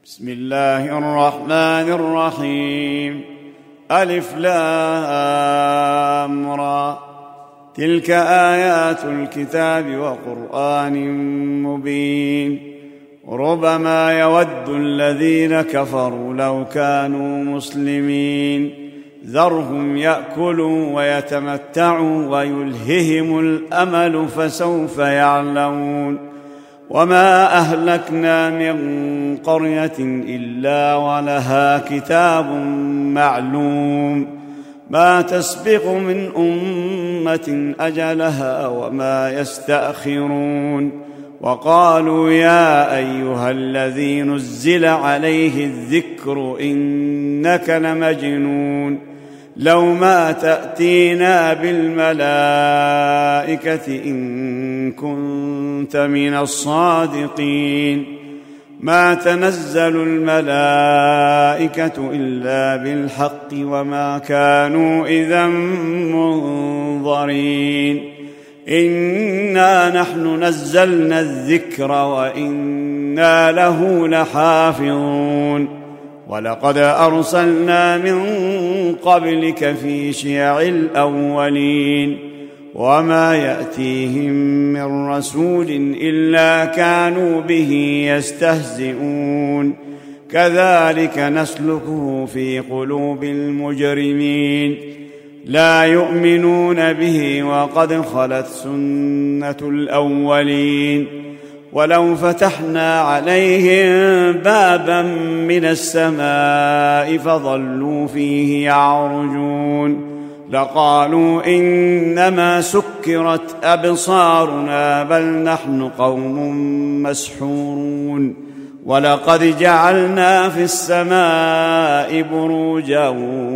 بسم الله الرحمن الرحيم. ألف لام را، تلك آيات الكتاب وقرآن مبين. ربما يود الذين كفروا لو كانوا مسلمين، ذرهم يأكلوا ويتمتعوا ويلههم الأمل فسوف يعلمون. وما أهلكنا من قرية إلا ولها كتاب معلوم، ما تسبق من أمة أجلها وما يستأخرون. وقالوا يا أيها الذي نزل عليه الذكر إنك لمجنون، لو ما تأتينا بالملائكة إن كنت من الصادقين. ما تنزل الملائكة إلا بالحق وما كانوا إذا منظرين. إنا نحن نزلنا الذكر وإنا له لحافظون. ولقد أرسلنا من قبلك في شيع الأولين، وما يأتيهم من رسول إلا كانوا به يستهزئون. كذلك نسلكه في قلوب المجرمين، لا يؤمنون به وقد خلت سنة الأولين. ولو فتحنا عليهم بابا من السماء فظلوا فيه يعرجون لقالوا إنما سكرت أبصارنا بل نحن قوم مسحورون. ولقد جعلنا في السماء بروجا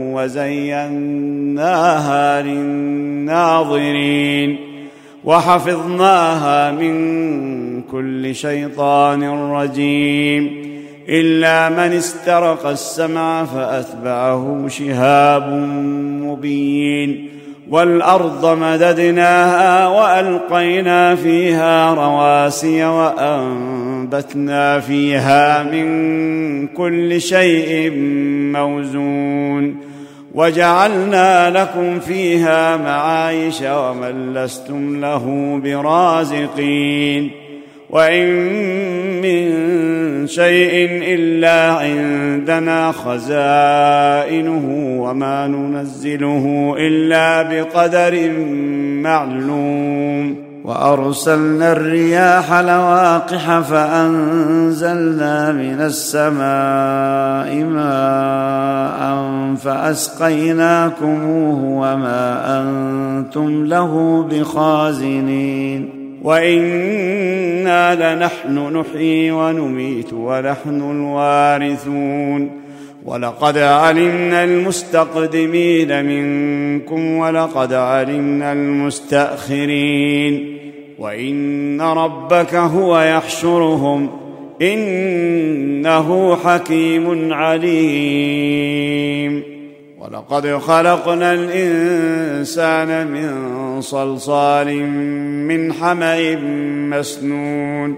وزيناها للناظرين وحفظناها من كل شيطان رجيم، إلا من استرق السمع فأتبعه شهاب مبين. والأرض مددناها وألقينا فيها رواسي وأنبتنا فيها من كل شيء موزون، وجعلنا لكم فيها معايش ومن لستم له برازقين. وإن من شيء إلا عندنا خزائنه وما ننزله إلا بقدر معلوم. وأرسلنا الرياح لواقح فأنزلنا من السماء ماء فأسقيناكموه وما أنتم له بخازنين. وإنا لنحن نحيي ونميت ونحن الوارثون. ولقد علمنا المستقدمين منكم ولقد علمنا المستأخرين. وإن ربك هو يحشرهم إنه حكيم عليم. ولقد خلقنا الإنسان من صلصال من حمأ مسنون.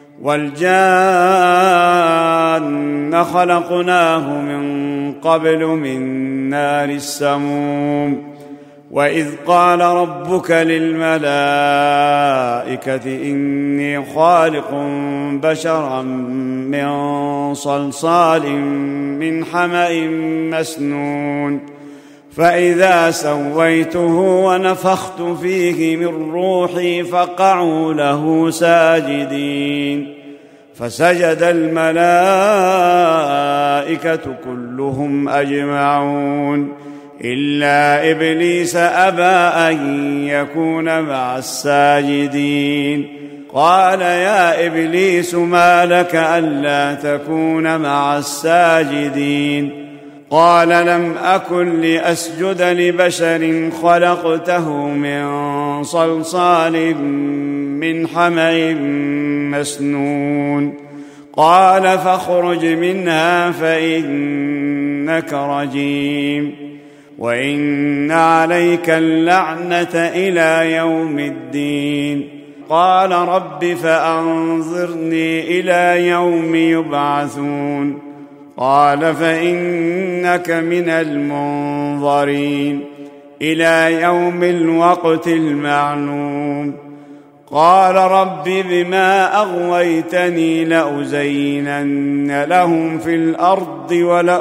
والجان خلقناه من قبل من نار السموم. وإذ قال ربك للملائكة إني خالق بشرا من صلصال من حمأ مسنون، فإذا سويته ونفخت فيه من روحي فقعوا له ساجدين. فسجد الملائكة كلهم أجمعون إلا إبليس أبى أن يكون مع الساجدين. قال يا إبليس ما لك ألا تكون مع الساجدين؟ قال لم أكن لأسجد لبشر خلقته من صلصال من حمأ مسنون. قال فاخرج منها فإنك رجيم وإن عليك اللعنة إلى يوم الدين. قال رب فأنظرني إلى يوم يبعثون قال فإنك من المنظرين إلى يوم الوقت المعلوم قال رب بما أغويتني لأزينن لهم في الأرض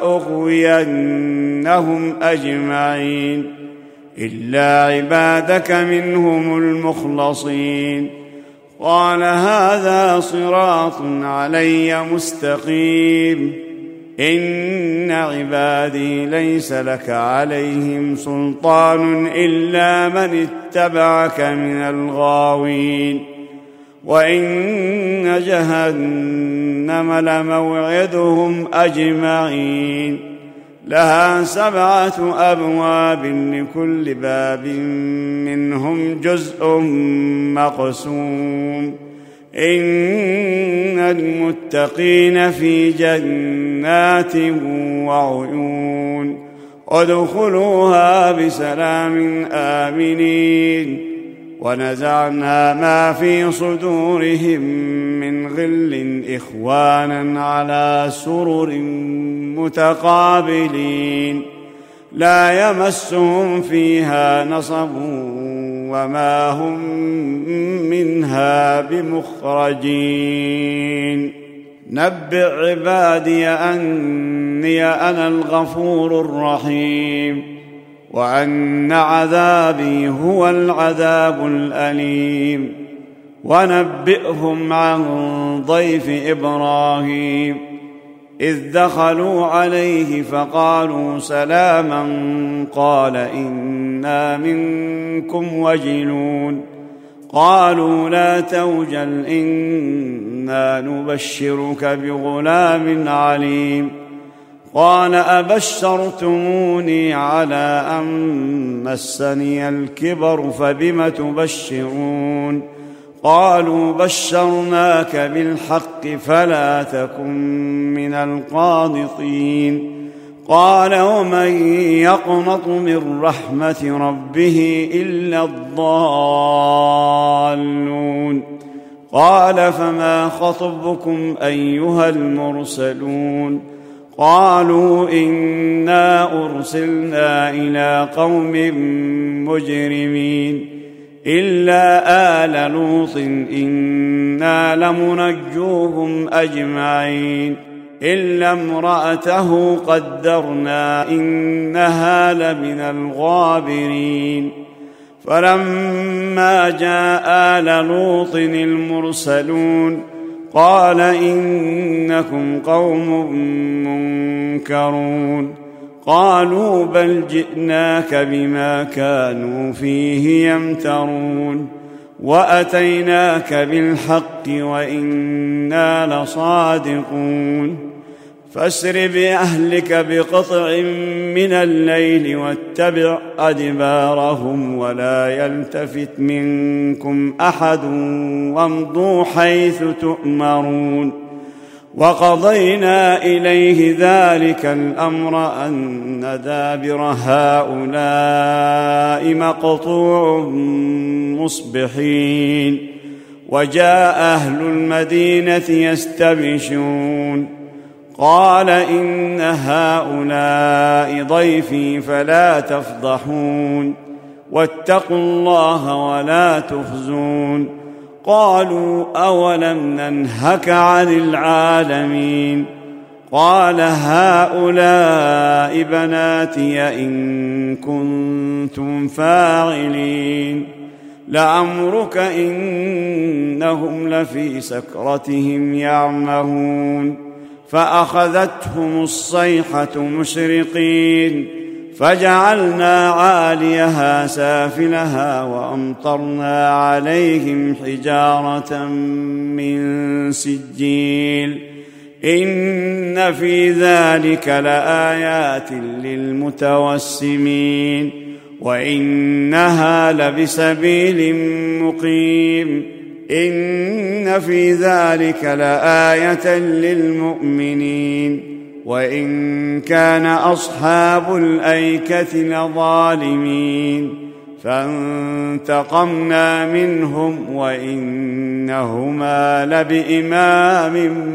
ولأغوينهم أجمعين إلا عبادك منهم المخلصين قال هذا صراط علي مستقيم إن عبادي ليس لك عليهم سلطان إلا من اتبعك من الغاوين وإن جهنم لموعدهم أجمعين لها 7 أبواب لكل باب منهم جزء مقسوم إن المتقين في جنات وعيون ادخلوها بسلام آمنين ونزعنا ما في صدورهم من غل إخوانا على سرر متقابلين لا يمسهم فيها نصب وما هم منها بمخرجين نبئ عبادي أني أنا الغفور الرحيم وأن عذابي هو العذاب الأليم ونبئهم عن ضيف إبراهيم إذ دخلوا عليه فقالوا سلاما قال إنا منكم وجلون قالوا لا توجل إنا نبشرك بغلام عليم قال أبشرتموني على أن مسني الكبر فبم تبشرون قالوا بشرناك بالحق فلا تكن من القانطين قال ومن يقنط من رحمة ربه إلا الضالون قال فما خطبكم أيها المرسلون قالوا إنا أرسلنا إلى قوم مجرمين إلا آل لوط إنا لمنجوهم أجمعين إلا امرأته قدرنا إنها لمن الغابرين فلما جاء آل لوط المرسلون قال إنكم قوم منكرون قالوا بل جئناك بما كانوا فيه يمترون وأتيناك بالحق وإنا لصادقون فاسر بأهلك بقطع من الليل واتبع أدبارهم ولا يلتفت منكم أحد وامضوا حيث تؤمرون وقضينا إليه ذلك الأمر أن دابر هؤلاء مقطوع مصبحين وجاء أهل المدينة يستبشرون قال إن هؤلاء ضيفي فلا تفضحون واتقوا الله ولا تخزون قالوا أولم ننهك عن العالمين قال هؤلاء بناتي إن كنتم فاعلين لعمرك إنهم لفي سكرتهم يعمهون فأخذتهم الصيحة مشرقين فجعلنا عاليها سافلها وأمطرنا عليهم حجارة من سجيل إن في ذلك لآيات للمتوسمين وإنها لبسبيل مقيم إن في ذلك لآية للمؤمنين وإن كان أصحاب الأيكة لظالمين فانتقمنا منهم وإنهما لبإمام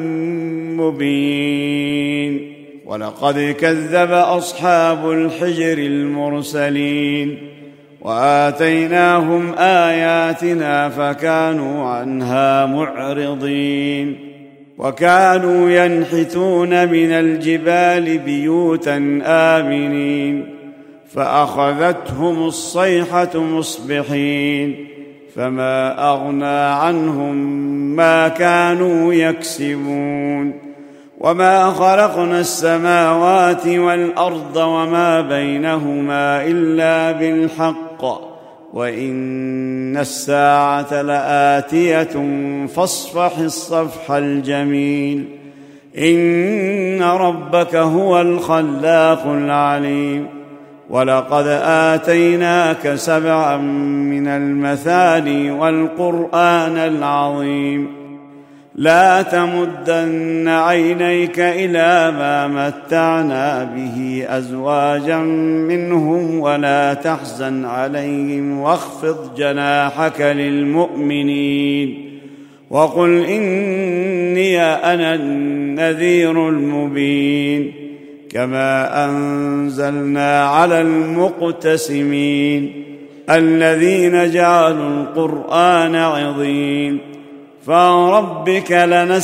مبين. ولقد كذب أصحاب الحجر المرسلين وآتيناهم آياتنا فكانوا عنها معرضين. وكانوا ينحتون من الجبال بيوتا آمنين فأخذتهم الصيحة مصبحين فما أغنى عنهم ما كانوا يكسبون. وما خلقنا السماوات والأرض وما بينهما إلا بالحق وإن الساعة لآتية فاصفح الصفح الجميل. إن ربك هو الخلاق العليم. ولقد آتيناك 7 من المثاني والقرآن العظيم. لا تمدن عينيك إلى ما متعنا به أزواجا منهم ولا تحزن عليهم واخفض جناحك للمؤمنين وقل إني أنا النذير المبين. كما أنزلنا على المقتسمين الذين جعلوا القرآن عضين. فوربك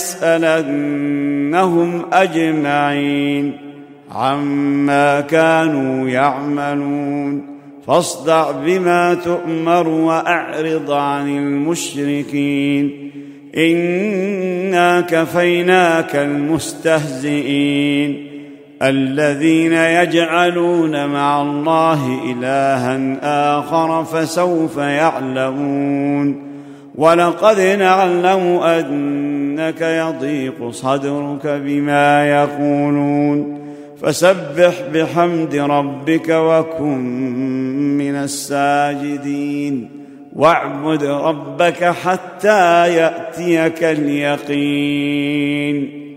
لنسألنهم أجمعين عما كانوا يعملون. فاصدع بما تؤمر وأعرض عن المشركين إنا كفيناك المستهزئين الذين يجعلون مع الله إلها آخر فسوف يعلمون. ولقد نعلم أنك يضيق صدرك بما يقولون فسبح بحمد ربك وكن من الساجدين واعبد ربك حتى يأتيك اليقين.